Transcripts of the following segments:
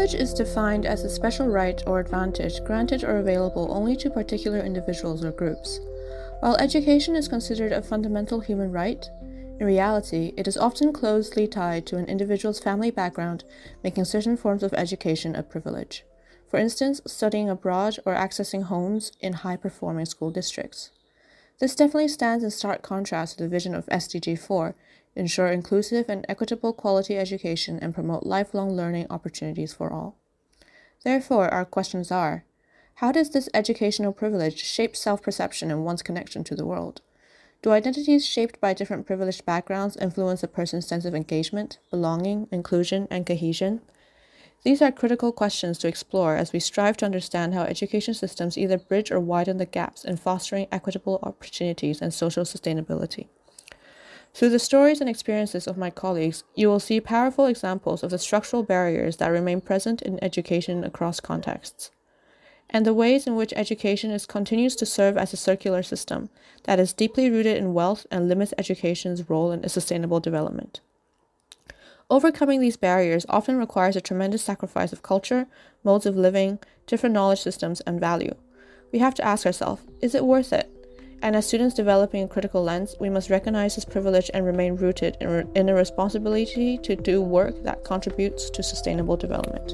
Privilege is defined as a special right or advantage granted or available only to particular individuals or groups. While education is considered a fundamental human right, in reality, it is often closely tied to an individual's family background, making certain forms of education a privilege. For instance, studying abroad or accessing homes in high-performing school districts. This definitely stands in stark contrast to the vision of SDG 4, ensure inclusive and equitable quality education and promote lifelong learning opportunities for all. Therefore, our questions are, how does this educational privilege shape self-perception and one's connection to the world? Do identities shaped by different privileged backgrounds influence a person's sense of engagement, belonging, inclusion, and cohesion? These are critical questions to explore as we strive to understand how education systems either bridge or widen the gaps in fostering equitable opportunities and social sustainability. Through the stories and experiences of my colleagues, you will see powerful examples of the structural barriers that remain present in education across contexts, and the ways in which education continues to serve as a circular system that is deeply rooted in wealth and limits education's role in sustainable development. Overcoming these barriers often requires a tremendous sacrifice of culture, modes of living, different knowledge systems, and value. We have to ask ourselves, is it worth it? And as students developing a critical lens, we must recognize this privilege and remain rooted in a responsibility to do work that contributes to sustainable development.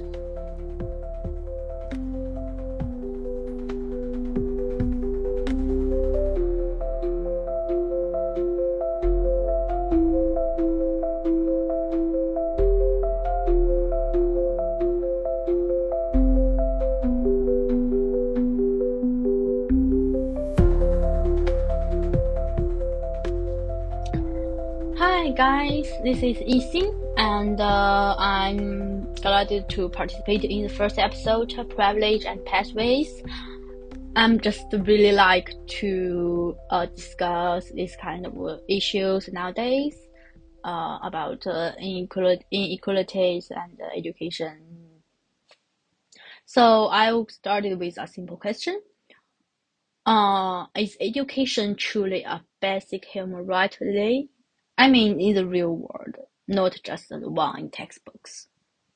Hi guys, this is Yixin, and I'm glad to participate in the first episode, Privilege and Pathways. I'm just really like to discuss this kind of issues nowadays about inequalities and education. So I will start with a simple question. Is education truly a basic human right today? I mean, in the real world, not just the one in textbooks.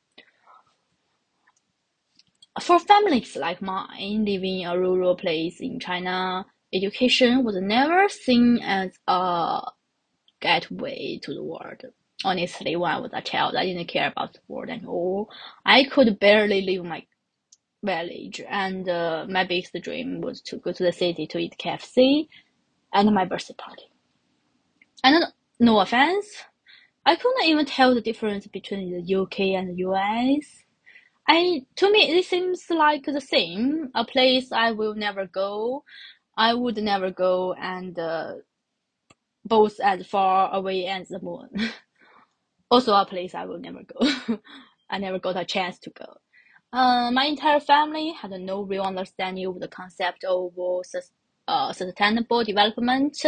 For families like mine, living in a rural place in China, education was never seen as a gateway to the world. Honestly, when I was a child, I didn't care about the world at all. I could barely leave my village, and my biggest dream was to go to the city to eat KFC and my birthday party. And no offense, I couldn't even tell the difference between the UK and the US. To me, it seems like the same, a place I would never go, and both as far away as the moon. Also a place I will never go. I never got a chance to go. My entire family had no real understanding of the concept of sustainable development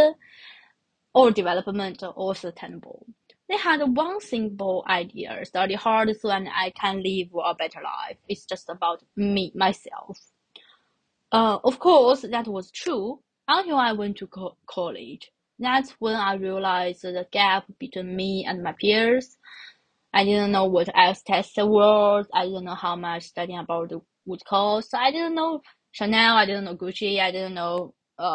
or sustainable. They had one simple idea: study hard so and I can live a better life. It's just about me, myself. Of course, that was true until I went to college. That's when I realized the gap between me and my peers. I didn't know what IELTS test was. I didn't know how much studying about would cost. I didn't know Chanel. I didn't know Gucci. I didn't know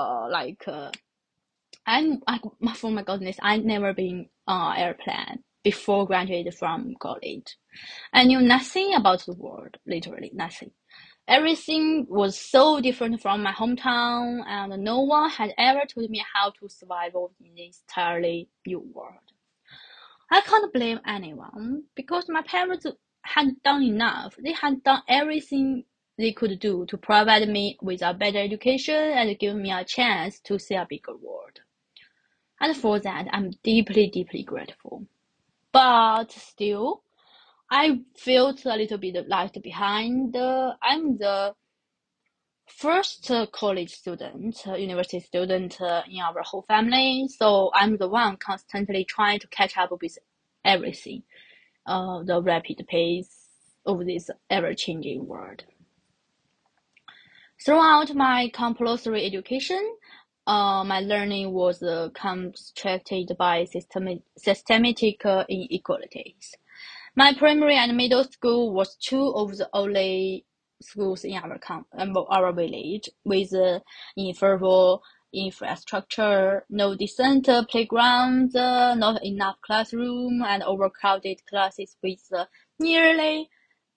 for my goodness, I'd never been on an airplane before graduating from college. I knew nothing about the world, literally nothing. Everything was so different from my hometown, and no one had ever told me how to survive in this entirely new world. I can't blame anyone, because my parents had done enough. They had done everything they could do to provide me with a better education and give me a chance to see a bigger world. And for that, I'm deeply, deeply grateful. But still, I felt a little bit left behind. I'm the first college student, university student in our whole family, so I'm the one constantly trying to catch up with everything, the rapid pace of this ever-changing world. Throughout my compulsory education, my learning was constricted by systematic inequalities. My primary and middle school was two of the only schools in our village with inferior infrastructure, no decent playgrounds, not enough classroom, and overcrowded classes with nearly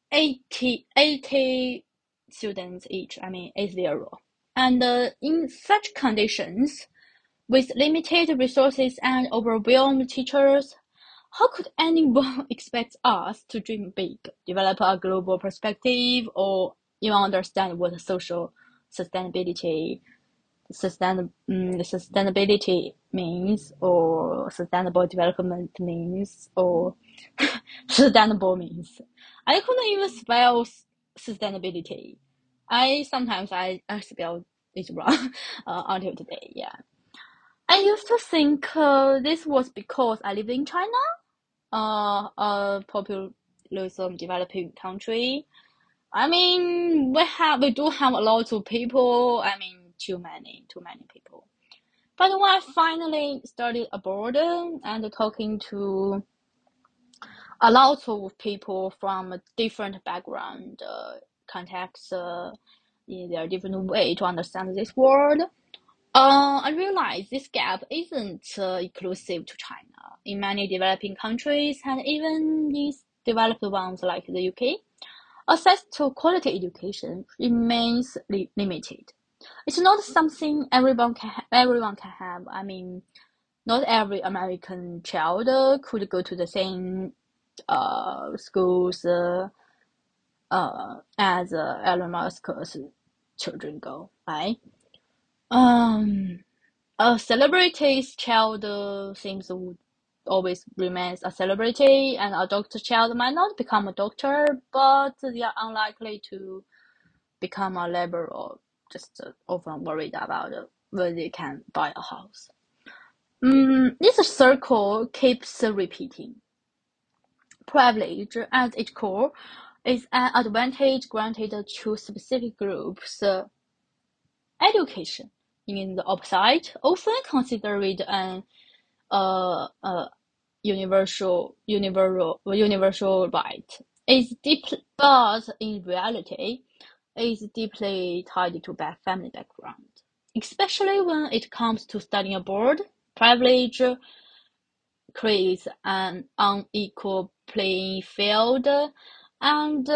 80 students each. I mean, 80. And in such conditions, with limited resources and overwhelmed teachers, how could anyone expect us to dream big, develop a global perspective, or even understand what social sustainability sustainability means, or sustainable development means, or sustainable means? I couldn't even spell sustainability. I spell it wrong until today. Yeah. I used to think this was because I live in China, a populism developing country. I mean, we do have a lot of people. I mean, too many people. But when I finally studied abroad and talking to a lot of people from a different background, context, in their different way to understand this world, I realize this gap isn't exclusive to China. In many developing countries and even in developed ones like the UK, access to quality education remains limited. It's not something everyone can have. I mean, not every American child could go to the same schools as Elon Musk's children go, right? Um, a celebrity's child seems would always remains a celebrity, and a doctor's child might not become a doctor, but they are unlikely to become a laborer. Just often worried about whether they can buy a house. This circle keeps repeating. Privilege, at its core, is an advantage granted to specific groups. Education, in the opposite, often considered an universal right, is deep, but in reality, is deeply tied to family background. Especially when it comes to studying abroad, privilege creates an unequal playing field and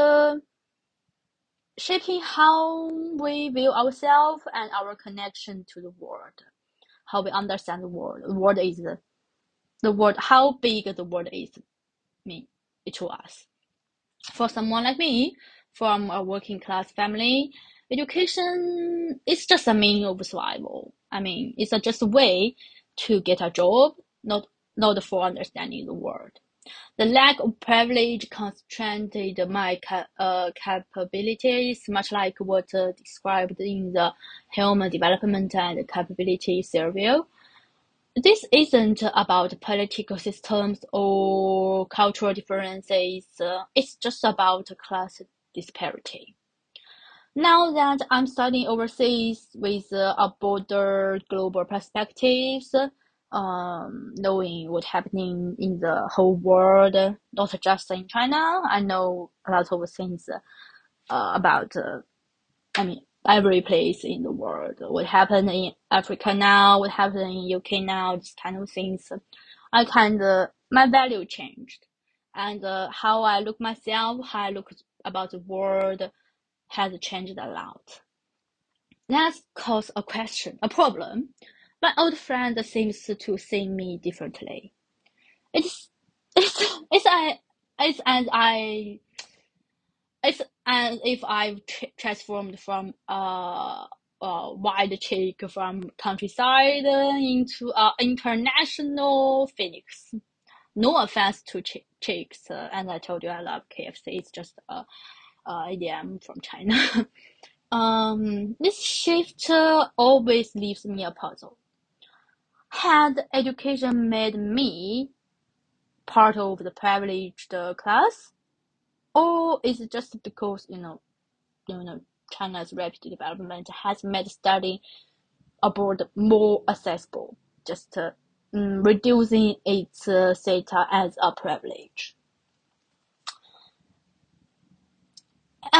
shaping how we view ourselves and our connection to the world, how we understand the world. The world, how big the world is mean to us. For someone like me, from a working class family, education is just a means of survival. I mean, it's just a way to get a job, not for understanding the world. The lack of privilege constrained my capabilities, much like what described in the Human Development and Capability Survey. This isn't about political systems or cultural differences, it's just about class disparity. Now that I'm studying overseas with a broader global perspectives, knowing what's happening in the whole world, not just in China, I know a lot of things about, I mean, every place in the world. What happened in Africa now, what happened in UK now, this kind of things. My value changed. And how I look myself, how I look about the world has changed a lot. That's caused a problem. My old friend seems to see me differently. It's, it's, it's, I, it's as I It's as if I've transformed from a wild chick from countryside into an international phoenix. No offense to chicks, and I told you I love KFC. It's just a idiom from China. This shift always leaves me a puzzle. Had education made me part of the privileged class, or is it just because China's rapid development has made studying abroad more accessible, just reducing its status as a privilege?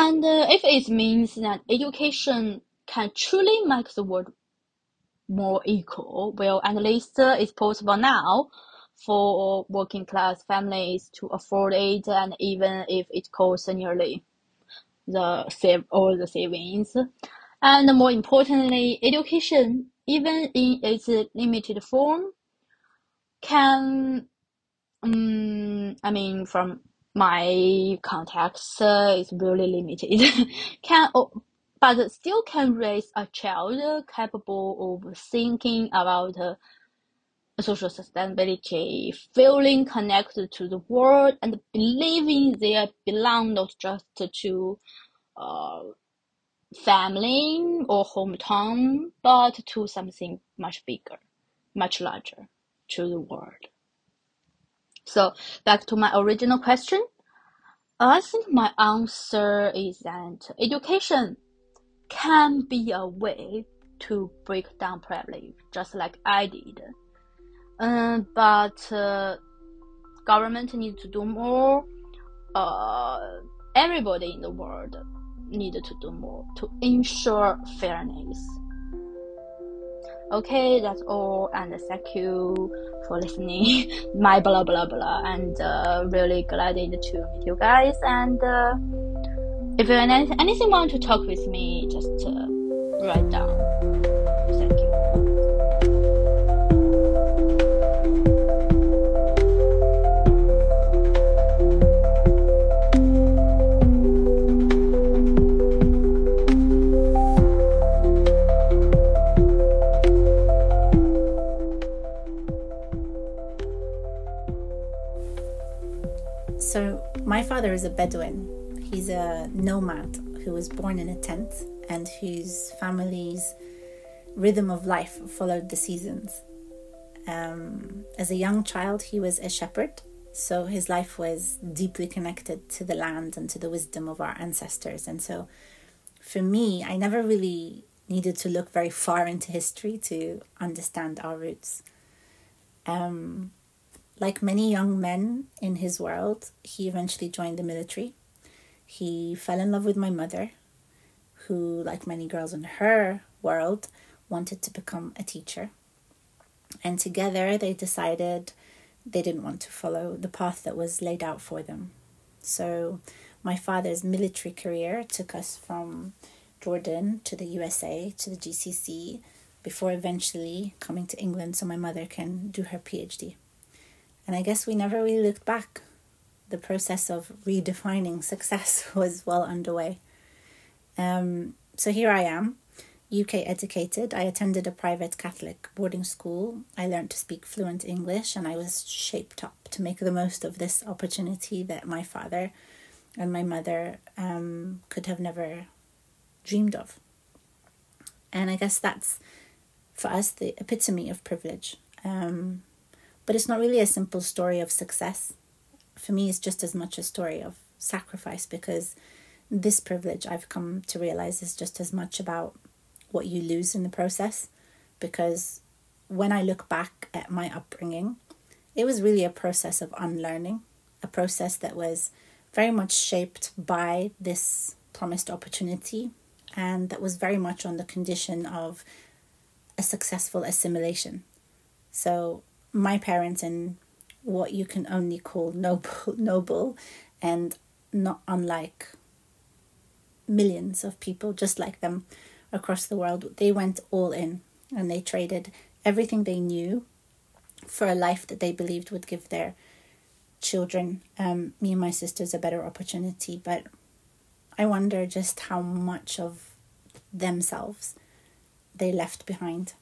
And if it means that education can truly make the world more equal, well, at least it's possible now for working class families to afford it, and even if it costs nearly all the savings. And more importantly, education, even in its limited form, can, from my context, it's really limited, but still can raise a child capable of thinking about social sustainability, feeling connected to the world, and believing they belong not just to family or hometown, but to something much bigger, much larger, to the world. So back to my original question. I think my answer is that education can be a way to break down privilege, just like I did. But government needs to do more. Everybody in the world needed to do more to ensure fairness. Okay, that's all, and thank you for listening. My blah blah blah, and really glad to meet you guys. And if you anything want to talk with me, just write down. Thank you. So my father is a Bedouin. He's a nomad who was born in a tent and whose family's rhythm of life followed the seasons. As a young child, he was a shepherd, so his life was deeply connected to the land and to the wisdom of our ancestors. And so for me, I never really needed to look very far into history to understand our roots. Like many young men in his world, he eventually joined the military. He fell in love with my mother, who, like many girls in her world, wanted to become a teacher. And together they decided they didn't want to follow the path that was laid out for them. So my father's military career took us from Jordan to the USA to the GCC before eventually coming to England so my mother can do her PhD. And I guess we never really looked back. The process of redefining success was well underway. So here I am, UK educated. I attended a private Catholic boarding school. I learned to speak fluent English, and I was shaped up to make the most of this opportunity that my father and my mother could have never dreamed of. And I guess that's, for us, the epitome of privilege. But it's not really a simple story of success. For me, it's just as much a story of sacrifice, because this privilege, I've come to realize, is just as much about what you lose in the process. Because when I look back at my upbringing, it was really a process of unlearning, a process that was very much shaped by this promised opportunity, and that was very much on the condition of a successful assimilation. So my parents, in what you can only call noble and not unlike millions of people just like them across the world, they went all in, and they traded everything they knew for a life that they believed would give their children, me and my sisters, a better opportunity. But I wonder just how much of themselves they left behind.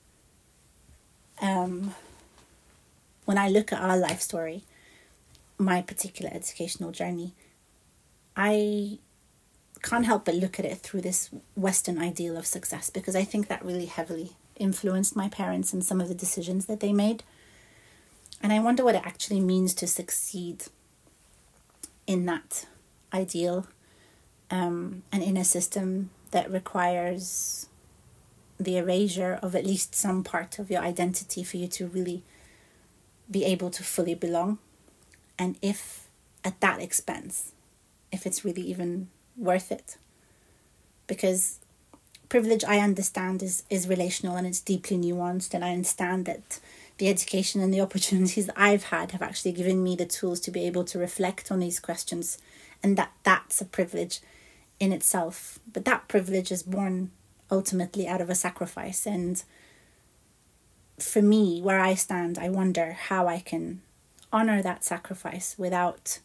When I look at our life story, my particular educational journey, I can't help but look at it through this Western ideal of success, because I think that really heavily influenced my parents and some of the decisions that they made. And I wonder what it actually means to succeed in that ideal, and in a system that requires the erasure of at least some part of your identity for you to really be able to fully belong. And if at that expense, if it's really even worth it. because privilege, I understand, is relational and it's deeply nuanced, and I understand that the education and the opportunities that I've had have actually given me the tools to be able to reflect on these questions, and that's a privilege in itself. But that privilege is born ultimately out of a sacrifice, and for me, where I stand, I wonder how I can honor that sacrifice without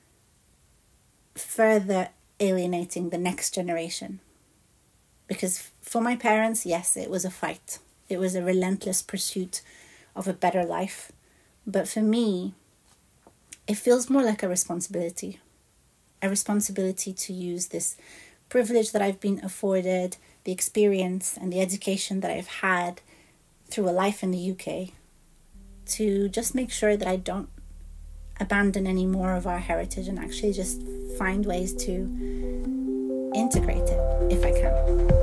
further alienating the next generation. Because for my parents, yes, it was a fight. It was a relentless pursuit of a better life. But for me, it feels more like a responsibility to use this privilege that I've been afforded, the experience and the education that I've had through a life in the UK, to just make sure that I don't abandon any more of our heritage and actually just find ways to integrate it if I can.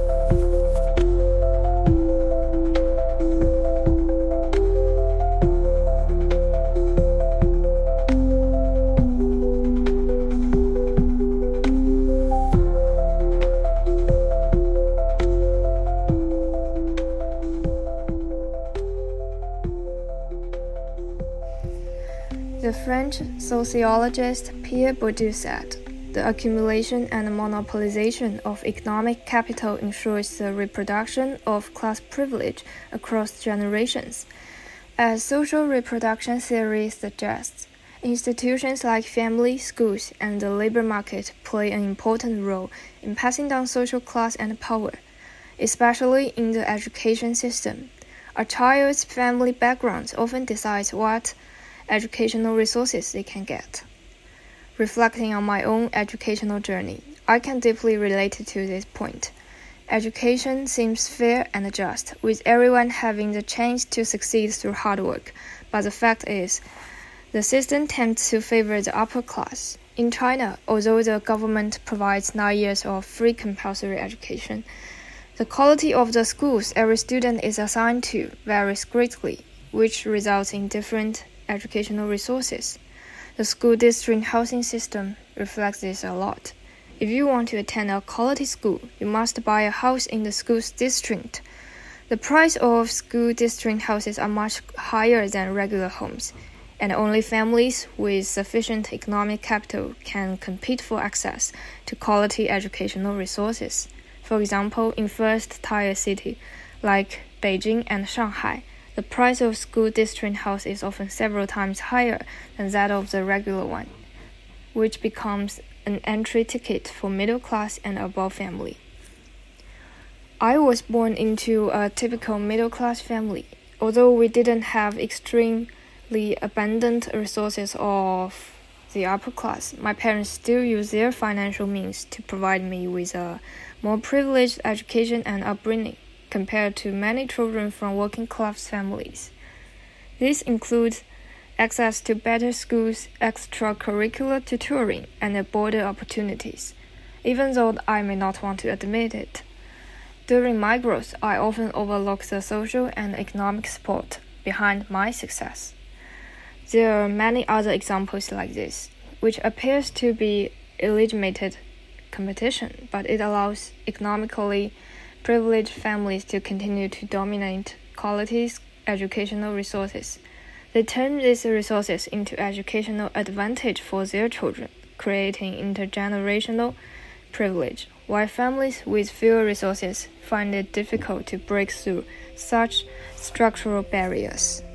The French sociologist Pierre Bourdieu said, "The accumulation and monopolization of economic capital ensures the reproduction of class privilege across generations. As social reproduction theory suggests, institutions like family, schools, and the labor market play an important role in passing down social class and power, especially in the education system. A child's family background often decides what educational resources they can get." Reflecting on my own educational journey, I can deeply relate to this point. Education seems fair and just, with everyone having the chance to succeed through hard work, but the fact is, the system tends to favor the upper class. In China, although the government provides 9 years of free compulsory education, the quality of the schools every student is assigned to varies greatly, which results in different educational resources. The school district housing system reflects this a lot. If you want to attend a quality school, you must buy a house in the school's district. The price of school district houses are much higher than regular homes, and only families with sufficient economic capital can compete for access to quality educational resources. For example, in first-tier cities like Beijing and Shanghai, the price of school district house is often several times higher than that of the regular one, which becomes an entry ticket for middle class and above family. I was born into a typical middle class family. Although we didn't have extremely abundant resources of the upper class, my parents still used their financial means to provide me with a more privileged education and upbringing compared to many children from working class families. This includes access to better schools, extracurricular tutoring, and broader opportunities, even though I may not want to admit it. During my growth, I often overlook the social and economic support behind my success. There are many other examples like this, which appears to be illegitimate competition, but it allows economically privileged families to continue to dominate quality educational resources. They turn these resources into educational advantage for their children, creating intergenerational privilege, while families with fewer resources find it difficult to break through such structural barriers.